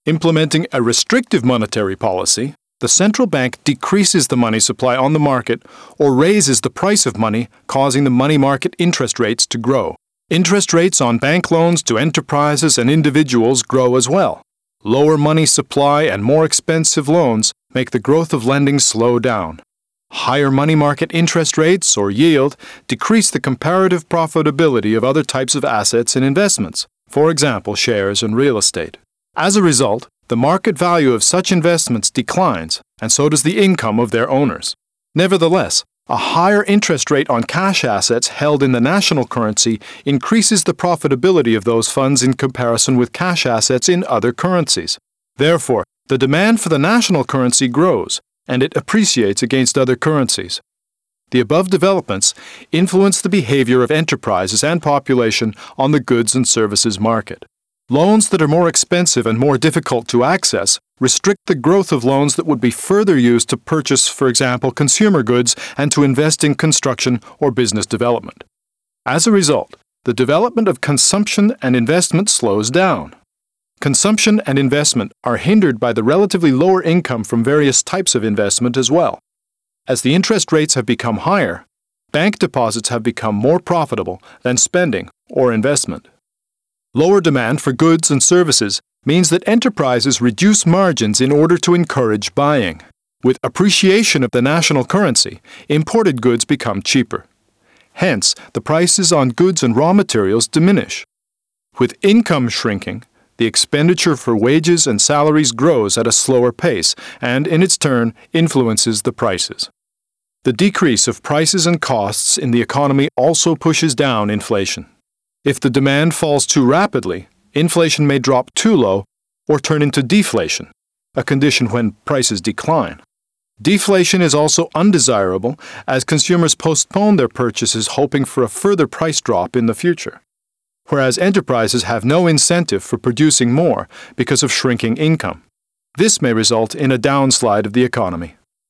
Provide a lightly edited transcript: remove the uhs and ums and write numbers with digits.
Implementing a restrictive monetary policy, the central bank decreases the money supply on the market or raises the price of money, causing the money market interest rates to grow. Interest rates on bank loans to enterprises and individuals grow as well. Lower money supply and more expensive loans make the growth of lending slow down. Higher money market interest rates, or yield, decrease the comparative profitability of other types of assets and investments, for example, shares and real estate. As a result, the market value of such investments declines, and so does the income of their owners. Nevertheless, a higher interest rate on cash assets held in the national currency increases the profitability of those funds in comparison with cash assets in other currencies. Therefore, the demand for the national currency grows, and it appreciates against other currencies. The above developments influence the behavior of enterprises and population on the goods and services market. Loans that are more expensive and more difficult to access restrict the growth of loans that would be further used to purchase, for example, consumer goods and to invest in construction or business development. As a result, the development of consumption and investment slows down. Consumption and investment are hindered by the relatively lower income from various types of investment as well. As the interest rates have become higher, bank deposits have become more profitable than spending or investment. Lower demand for goods and services means that enterprises reduce margins in order to encourage buying. With appreciation of the national currency, imported goods become cheaper. Hence, the prices on goods and raw materials diminish. With income shrinking, the expenditure for wages and salaries grows at a slower pace and, in its turn, influences the prices. The decrease of prices and costs in the economy also pushes down inflation. If the demand falls too rapidly, inflation may drop too low or turn into deflation, a condition when prices decline. Deflation is also undesirable as consumers postpone their purchases hoping for a further price drop in the future, whereas enterprises have no incentive for producing more because of shrinking income. This may result in a downslide of the economy.